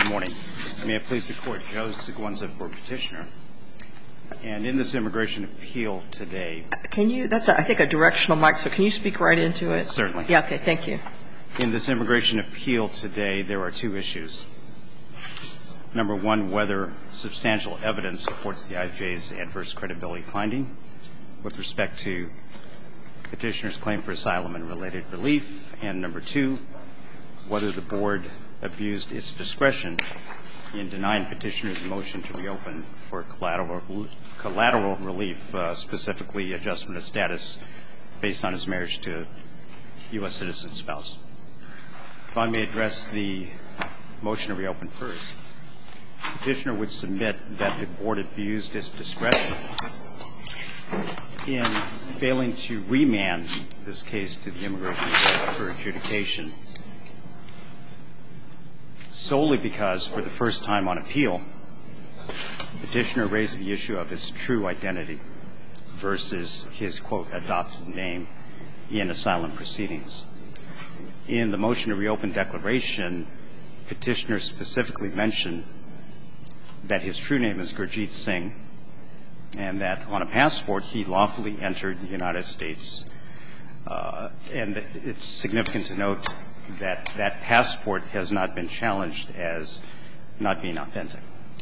Good morning. May it please the Court, Joe Seguenza for Petitioner. And in this immigration appeal today – Can you – that's, I think, a directional mic, so can you speak right into it? Certainly. Yeah, okay, thank you. In this immigration appeal today, there are two issues. Number one, whether substantial evidence supports the IJ's adverse credibility finding with respect to Petitioner's claim for asylum and related relief. And number two, whether the Board abused its discretion in denying Petitioner's motion to reopen for collateral relief, specifically adjustment of status based on his marriage to a U.S. citizen spouse. If I may address the motion to reopen first, Petitioner would submit that the Board abused its discretion in failing to remand this case to the immigration court for adjudication solely because, for the first time on appeal, Petitioner raised the issue of his true identity versus his, quote, adopted name in asylum proceedings. In the motion to reopen declaration, Petitioner specifically mentioned that his true name is Gurjeet Singh and that on a passport he lawfully entered the United States. And it's significant to note that that passport has not been challenged as not being authentic.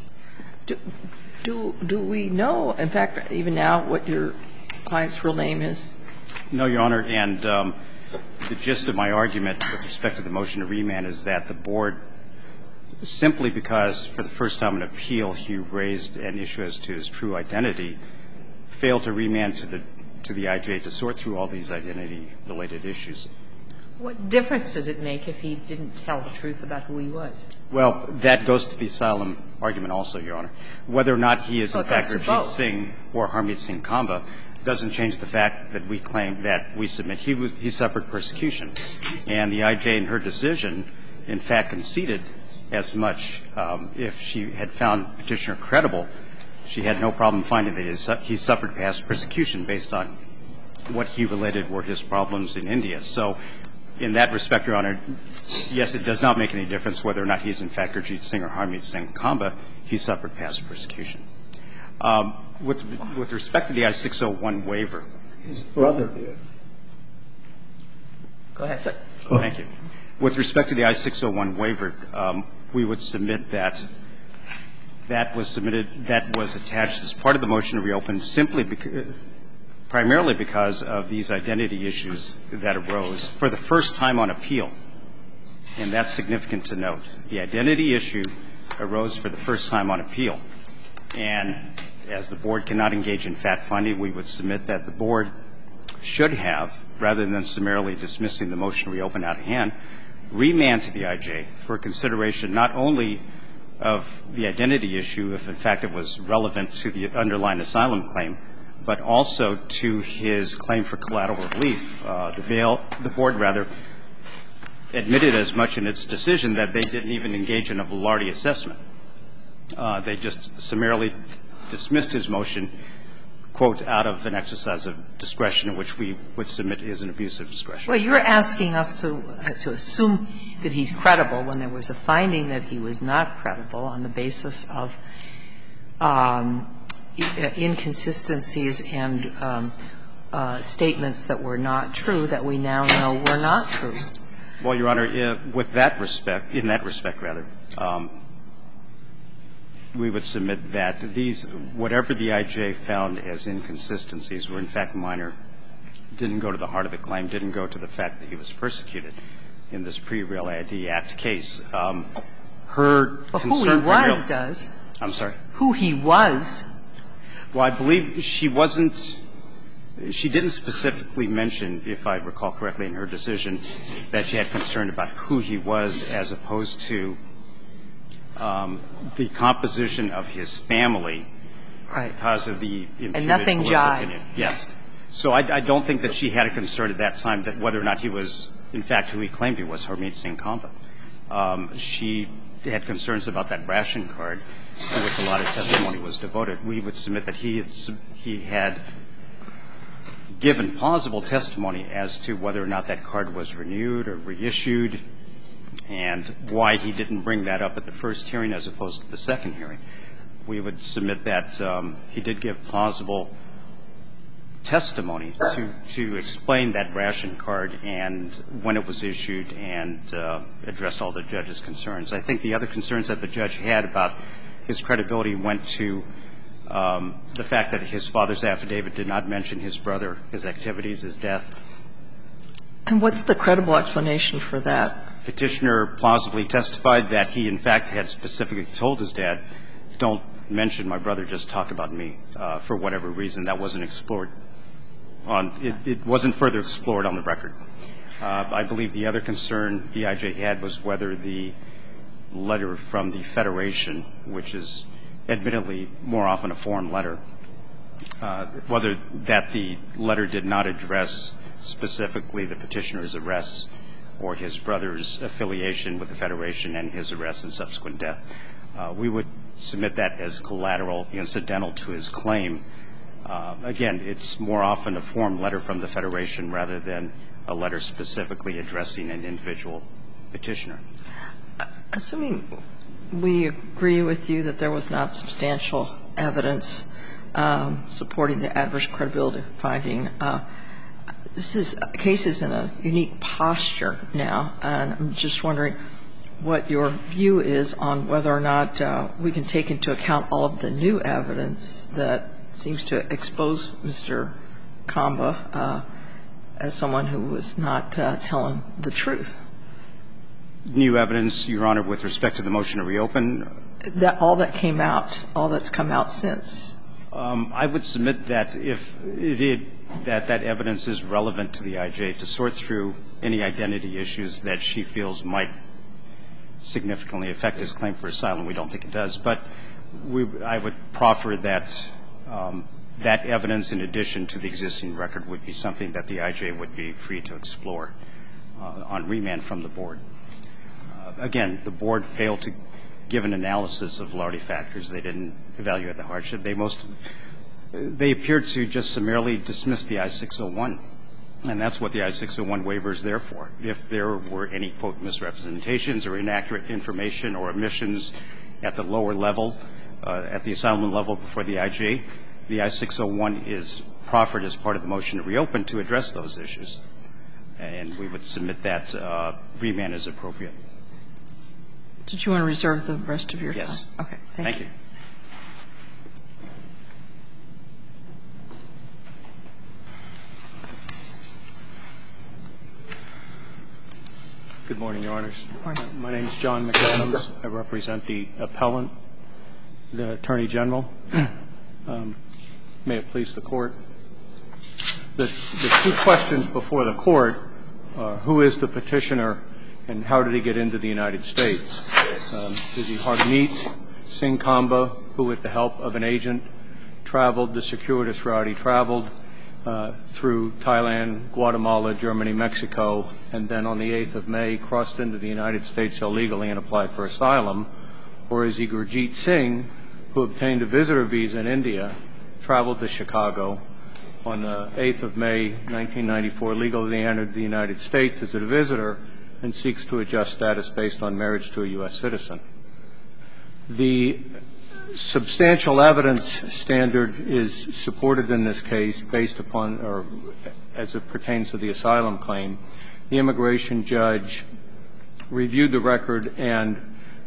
Do we know, in fact, even now, what your client's real name is? No, Your Honor. And the gist of my argument with respect to the motion to remand is that the Board, simply because for the first time on appeal he raised an issue as to his true identity, failed to remand to the IJ to sort through all these identity-related issues. What difference does it make if he didn't tell the truth about who he was? Well, that goes to the asylum argument also, Your Honor. Whether or not he is, in fact, Gurjeet Singh or Harmeet Singh Kamba doesn't change the fact that we claim that we submit he suffered persecution. And the IJ in her decision, in fact, conceded as much. If she had found Petitioner credible, she had no problem finding that he suffered past persecution based on what he related were his problems in India. So in that respect, Your Honor, yes, it does not make any difference whether or not he's, in fact, Gurjeet Singh or Harmeet Singh Kamba. He suffered past persecution. With respect to the I-601 waiver. His brother did. Go ahead, sir. Thank you. With respect to the I-601 waiver, we would submit that that was submitted, that was attached as part of the motion to reopen simply primarily because of these identity issues that arose for the first time on appeal. And that's significant to note. The identity issue arose for the first time on appeal. And as the Board cannot engage in fact-finding, we would submit that the Board should have, rather than summarily dismissing the motion to reopen out of hand, remand to the IJ for consideration not only of the identity issue, if in fact it was relevant to the underlying asylum claim, but also to his claim for collateral relief. The Board, rather, admitted as much in its decision that they didn't even engage in a Velarde assessment. They just summarily dismissed his motion, quote, out of an exercise of discretion, which we would submit is an abuse of discretion. Well, you're asking us to assume that he's credible when there was a finding that he was not credible on the basis of inconsistencies and statements that were not true that we now know were not true. Well, Your Honor, with that respect, in that respect, rather, we would submit that these, whatever the IJ found as inconsistencies were in fact minor, didn't go to the heart of the claim, didn't go to the fact that he was persecuted in this pre-Real ID Act case. Her concern for real – Well, who he was does. I'm sorry? Who he was. Well, I believe she wasn't – she didn't specifically mention, if I recall correctly in her decision, that she had concern about who he was as opposed to the composition of his family because of the imputed And nothing political opinion. jived. Yes. So I don't think that she had a concern at that time that whether or not he was, in fact, who he claimed he was, Harmeet Singh Kamba. She had concerns about that ration card to which a lot of testimony was devoted. We would submit that he had given plausible testimony as to whether or not that card was renewed or reissued and why he didn't bring that up at the first hearing as opposed to the second hearing. We would submit that he did give plausible testimony to explain that ration card and when it was issued and addressed all the judge's concerns. I think the other concerns that the judge had about his credibility went to the fact that his father's affidavit did not mention his brother, his activities, his death. And what's the credible explanation for that? Petitioner plausibly testified that he, in fact, had specifically told his dad, don't mention my brother, just talk about me, for whatever reason. That wasn't explored on – it wasn't further explored on the record. I believe the other concern the I.J. had was whether the letter from the Federation, which is admittedly more often a foreign letter, whether that the letter did not address specifically the petitioner's arrests or his brother's affiliation with the Federation and his arrest and subsequent death. We would submit that as collateral, incidental to his claim. Again, it's more often a form letter from the Federation rather than a letter specifically addressing an individual petitioner. Assuming we agree with you that there was not substantial evidence supporting the adverse credibility finding, this case is in a unique posture now, and I'm just wondering what your view is on whether or not we can take into account all of the new evidence that seems to expose Mr. Kamba as someone who was not telling the truth. New evidence, Your Honor, with respect to the motion to reopen? All that came out, all that's come out since. I would submit that if it did, that evidence is relevant to the I.J. to sort through any identity issues that she feels might significantly affect his claim for asylum. We don't think it does. But I would proffer that that evidence, in addition to the existing record, would be something that the I.J. would be free to explore on remand from the Board. Again, the Board failed to give an analysis of Lardy factors. They didn't evaluate the hardship. They appeared to just summarily dismiss the I-601, and that's what the I-601 waiver is there for. If there were any, quote, misrepresentations or inaccurate information or omissions at the lower level, at the asylum level before the I.J., the I-601 is proffered as part of the motion to reopen to address those issues. And we would submit that remand as appropriate. Did you want to reserve the rest of your time? Yes. Okay. Thank you. Good morning, Your Honors. Good morning. My name is John McAdams. I represent the appellant, the Attorney General. May it please the Court. The two questions before the Court are, who is the petitioner and how did he get into the United States? Did he meet Singh Kamba, who, with the help of an agent, traveled the circuitous route? He traveled through Thailand, Guatemala, Germany, Mexico, and then on the 8th of May crossed into the United States illegally and applied for asylum? Or is he Gurjeet Singh, who obtained a visitor visa in India, traveled to Chicago on the 8th of May, 1994, legally entered the United States as a visitor, and seeks to adjust status based on marriage to a U.S. citizen? The substantial evidence standard is supported in this case based upon, or as it pertains to the asylum claim. The immigration judge reviewed the record and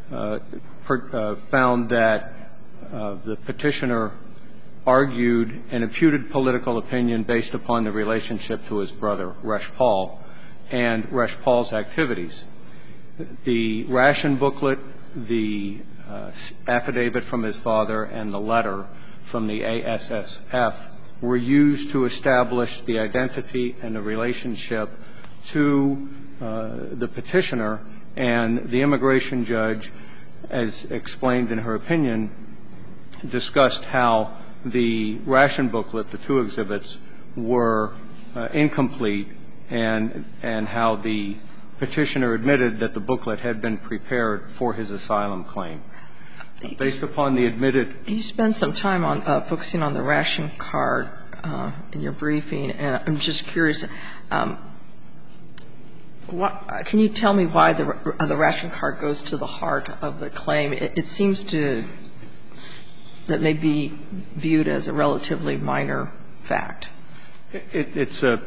found that the petitioner argued an imputed political opinion based upon the relationship to his brother, Reshpal, and Reshpal's activities. The ration booklet, the affidavit from his father, and the letter from the ASSF were used to establish the identity and the relationship to the petitioner, and the immigration judge, as explained in her opinion, discussed how the ration booklet, the two exhibits, were incomplete, and how the petitioner admitted that the booklet had been prepared for his asylum claim. Based upon the admitted ---- You spent some time on focusing on the ration card in your briefing, and I'm just curious. Can you tell me why the ration card goes to the heart of the claim? It seems that may be viewed as a relatively minor fact. It's a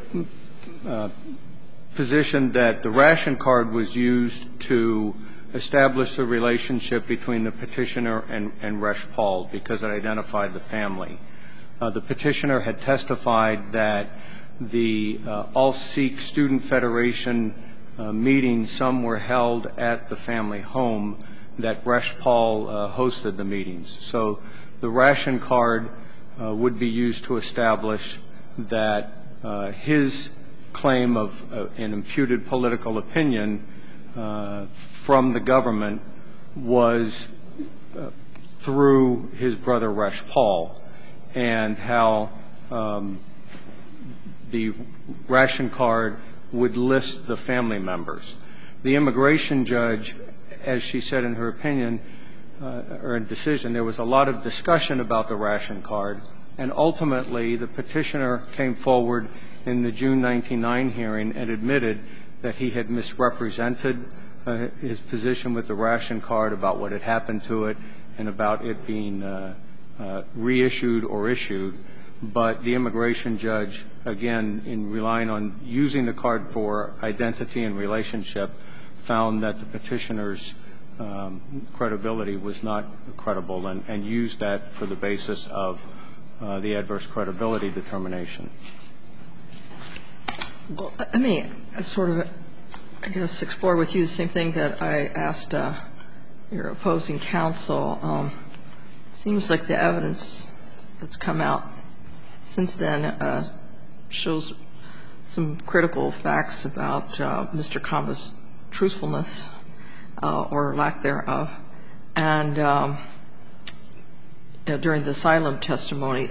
position that the ration card was used to establish a relationship between the petitioner and Resh Paul because it identified the family. The petitioner had testified that the All-Sikh Student Federation meetings, some were held at the family home, that Resh Paul hosted the meetings. So the ration card would be used to establish that his claim of an imputed political opinion from the government was through his brother Resh Paul, and how the ration card would list the family members. The immigration judge, as she said in her opinion or in decision, there was a lot of discussion about the ration card, and ultimately the petitioner came forward in the June 1999 hearing and admitted that he had misrepresented his position with the ration card about what had happened to it and about it being reissued or issued. But the immigration judge, again, in relying on using the card for identity and relationship, found that the petitioner's credibility was not credible and used that for the basis of the adverse credibility determination. Well, let me sort of, I guess, explore with you the same thing that I asked your opposing counsel. It seems like the evidence that's come out since then shows some critical facts about Mr. Kamba's truthfulness or lack thereof. And during the asylum testimony,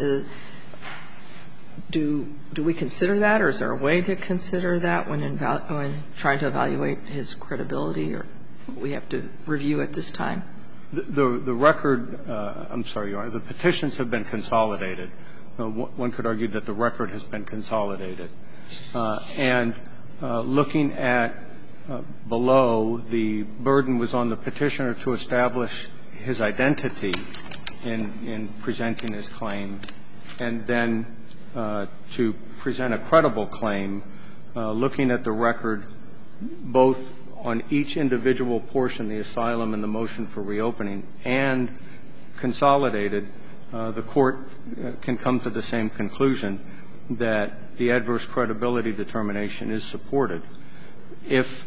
do we consider that, or is there a way to consider that when trying to evaluate his credibility, or we have to review at this time? The record, I'm sorry, Your Honor, the petitions have been consolidated. One could argue that the record has been consolidated. And looking at below, the burden was on the petitioner to establish his identity in presenting his claim, and then to present a credible claim, looking at the record both on each individual portion, the asylum and the motion for reopening, and consolidated, the Court can come to the same conclusion that the adverse credibility determination is supported. If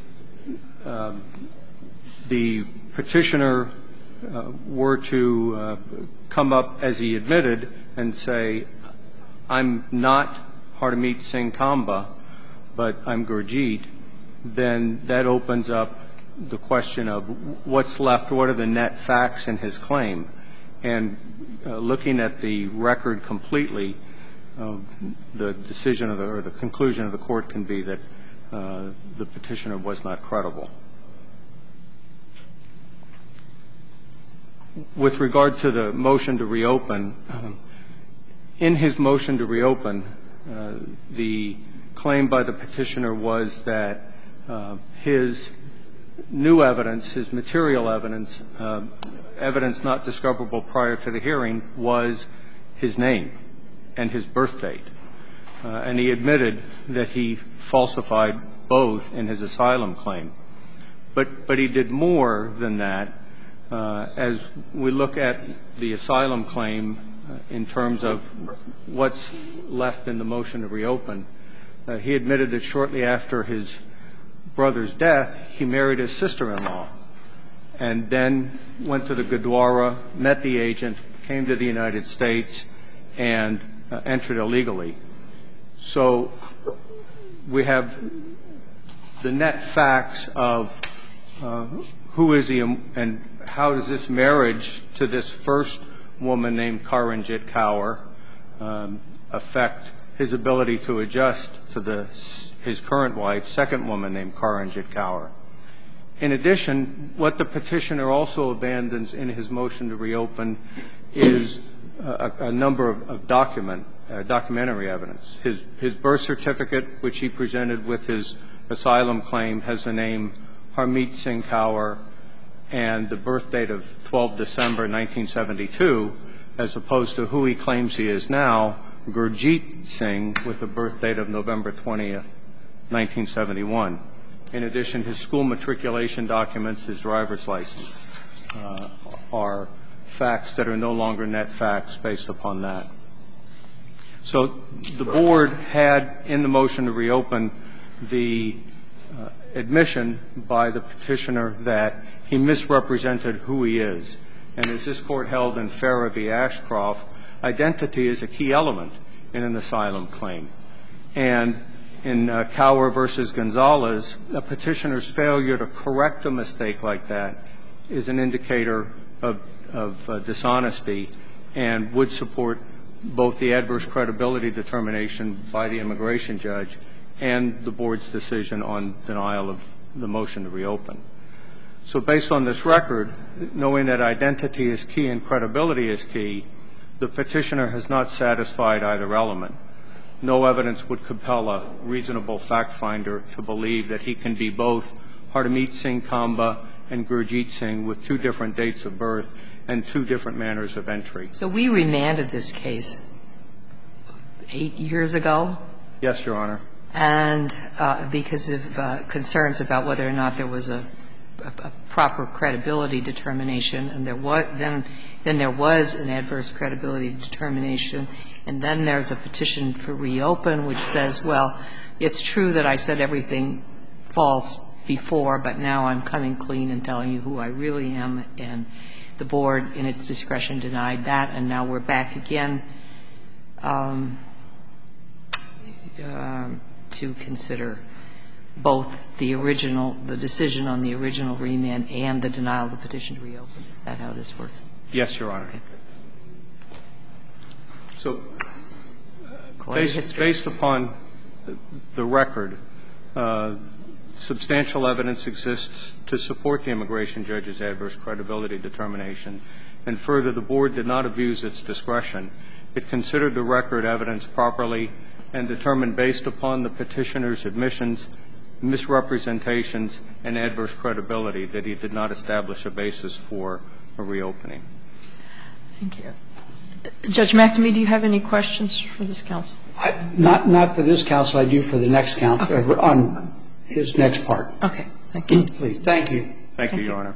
the petitioner were to come up, as he admitted, and say, I'm not Hardemeet Singh Kamba, but I'm Gurjeet, then that opens up the question of what's left, what are the net facts in his claim. And looking at the record completely, the decision or the conclusion of the Court can be that the petitioner was not credible. With regard to the motion to reopen, in his motion to reopen, the claim by the petitioner was that his new evidence, his material evidence, evidence not discoverable prior to the hearing, was his name and his birth date. And he admitted that he falsified both in his asylum claim. But he did more than that. As we look at the asylum claim in terms of what's left in the motion to reopen, he admitted that shortly after his brother's death, he married his sister-in-law, and then went to the Gurdwara, met the agent, came to the United States, and entered illegally. So we have the net facts of who is he and how does this marriage to this first woman named Karanjit Kaur affect his ability to adjust to his current wife, second woman named Karanjit Kaur. In addition, what the petitioner also abandons in his motion to reopen is a number of documentary evidence. His birth certificate, which he presented with his asylum claim has the name Harmeet Singh Kaur and the birth date of 12 December 1972, as opposed to who he claims he is now, Gurjeet Singh, with a birth date of November 20th, 1971. In addition, his school matriculation documents, his driver's license, are facts that are no longer net facts based upon that. So the Board had in the motion to reopen the admission by the petitioner that he misrepresented who he is. And as this Court held in Farah v. Ashcroft, identity is a key element in an asylum claim. And in Kaur v. Gonzalez, a petitioner's failure to correct a mistake like that is an indicator of dishonesty and would support both the adverse credibility determination by the immigration judge and the Board's decision on denial of the motion to reopen. So based on this record, knowing that identity is key and credibility is key, the petitioner has not satisfied either element. No evidence would compel a reasonable fact finder to believe that he can be both Harmeet Singh Kamba and Gurjeet Singh with two different dates of birth and two different manners of entry. So we remanded this case 8 years ago? Yes, Your Honor. And because of concerns about whether or not there was a proper credibility determination, and then there was an adverse credibility determination, and then there's a petition for reopen which says, well, it's true that I said everything false before, but now I'm coming clean and telling you who I really am, and the Board, in its discretion, denied that, and now we're back again to consider both the original, the decision on the original remand and the denial of the petition to reopen. Is that how this works? Yes, Your Honor. Okay. So based upon the record, substantial evidence exists to support the immigration judge's adverse credibility determination, and further, the Board did not abuse its discretion. It considered the record evidence properly and determined, based upon the petitioner's admissions, misrepresentations, and adverse credibility, that he did not establish a basis for a reopening. Thank you. Judge McNamee, do you have any questions for this counsel? Not for this counsel. I do for the next counsel, okay, on his next part. Okay. Thank you. Please. Thank you. Thank you, Your Honor.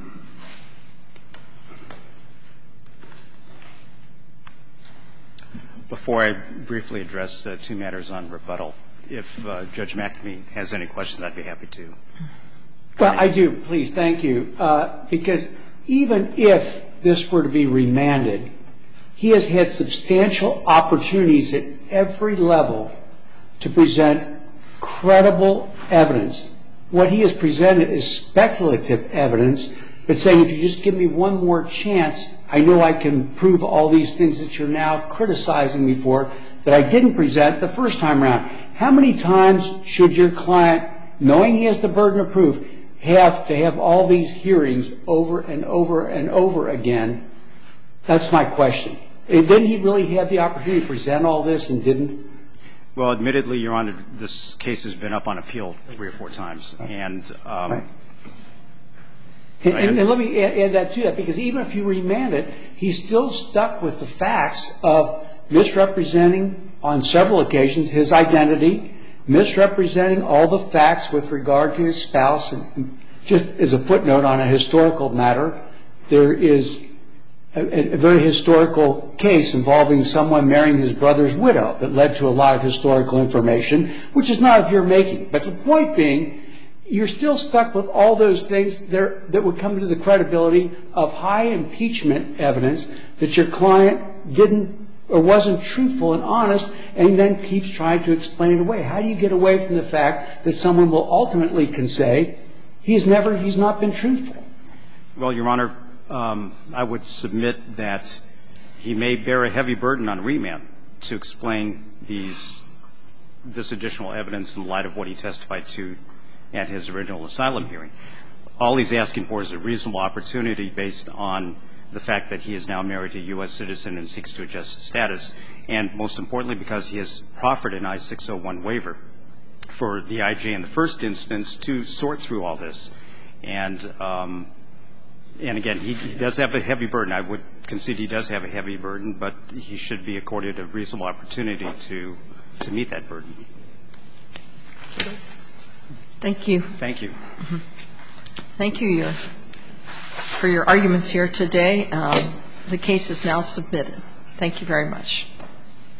Before I briefly address two matters on rebuttal, if Judge McNamee has any questions, I'd be happy to. Well, I do. Please. Thank you. Because even if this were to be remanded, he has had substantial opportunities at every level to present credible evidence. What he has presented is speculative evidence, but saying, if you just give me one more chance, I know I can prove all these things that you're now criticizing me for that I didn't present the first time around. How many times should your client, knowing he has the burden of proof, have to have all these hearings over and over and over again? That's my question. Didn't he really have the opportunity to present all this and didn't? Well, admittedly, Your Honor, this case has been up on appeal 3 or 4 times. And let me add that to that, because even if you remand it, he's still stuck with the facts of misrepresenting on several occasions his identity, misrepresenting all the facts with regard to his spouse. And just as a footnote on a historical matter, there is a very historical case involving someone marrying his brother's widow that led to a lot of historical information, which is not of your making. But the point being, you're still stuck with all those things that would come to the credibility of high impeachment evidence that your client didn't or wasn't truthful and honest, and then keeps trying to explain it away. How do you get away from the fact that someone will ultimately can say he's not been truthful? Well, Your Honor, I would submit that he may bear a heavy burden on remand to explain this additional evidence in light of what he testified to at his original asylum hearing. All he's asking for is a reasonable opportunity based on the fact that he is now married to a U.S. citizen and seeks to adjust his status, and most importantly because he has proffered an I-601 waiver for the I.J. in the first instance to sort through all this. And again, he does have a heavy burden. I would concede he does have a heavy burden, but he should be accorded a reasonable opportunity to meet that burden. Thank you. Thank you. Thank you for your arguments here today. The case is now submitted. Thank you very much.